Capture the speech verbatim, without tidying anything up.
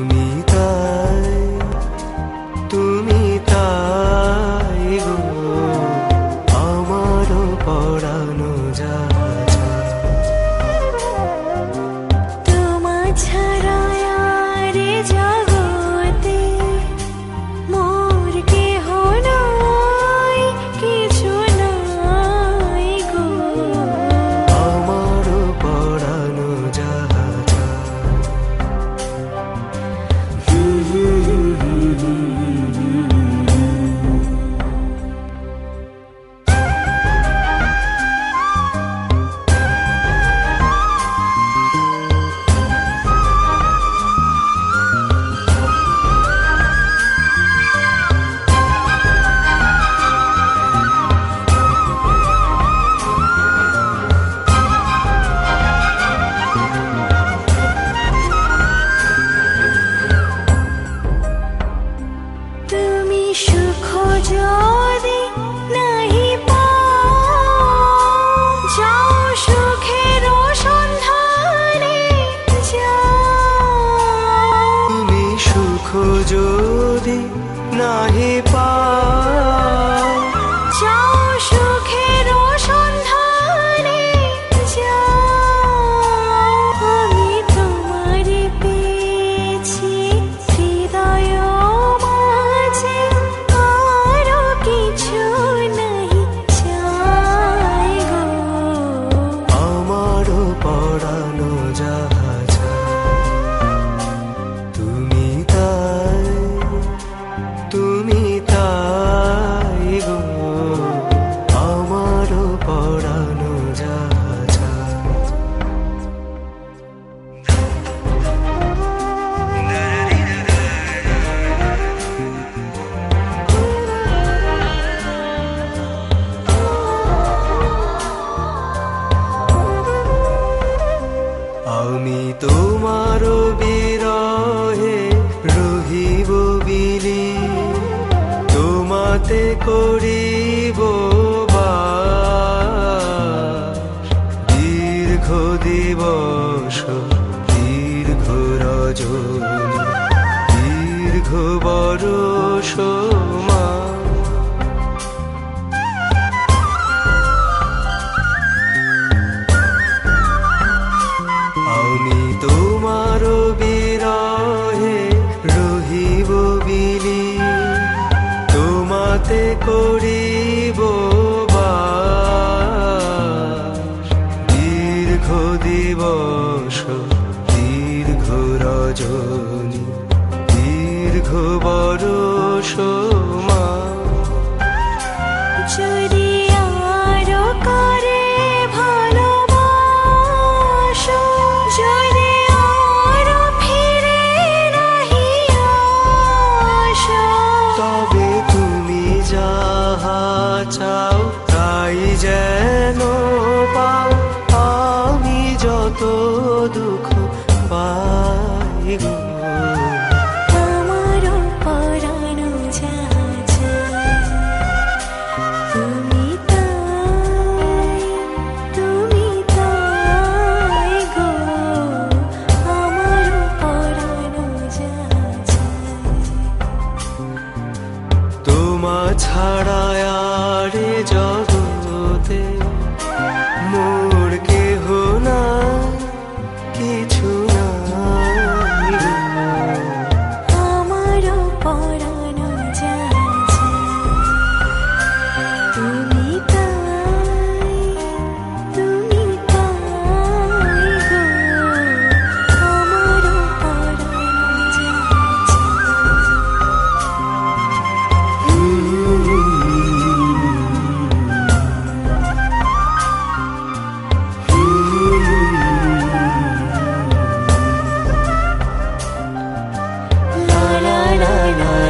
তুমি তাই, তুমি তাই গো আমারও পরানো যায়। তোমার ছাড়া আর এ জগতে মোর কেহ নাই, কিছু নাই গো আমারও পরানো যায়। তুমি সুখ যদি নাহি পাও, যাও সুখের সন্ধানে যাও। তুমি সুখ যদি নাহি পাও, যাও সুখের সন্ধানে যাও। আমি তোমারে পেয়েছি হৃদয় মাঝে, আরো কিছু নাহি চাই গো আমারও পরানো যায়। তুমি তাই, তুমি তাই গো আমারও পরানো যায়। আমি তোমার বিরহে রহিব বিলি, তোমাতে করিব বাস। দীর্ঘ দিবস দীর্ঘ রজনী, দীর্ঘ বরষ মাস। আমি তোমার বিরহে রহিব বিলি, তোমাতে করিব বাস। দীর্ঘ দিবস দীর্ঘ রজনী, দীর্ঘ বরষ মাস। যদি আরো করে ভালোবাসো, যদি আরো ফিরে নাহি আসো, তবে তুমি যাহা চাও তাই যেন পাও। আমি যত দুঃখ পাই গো আমারও পরানো যায়। তুমি তাই, তুমি তাই গো আমারও পরানো যায়। তোমা ছাড়া আর এ জগতে মোর কেহ নাই, কিছু নাই গো আমারও পরানো যায়। তুমি তাই, তুমি তাই গো আমারও পরানো যায়। La la la la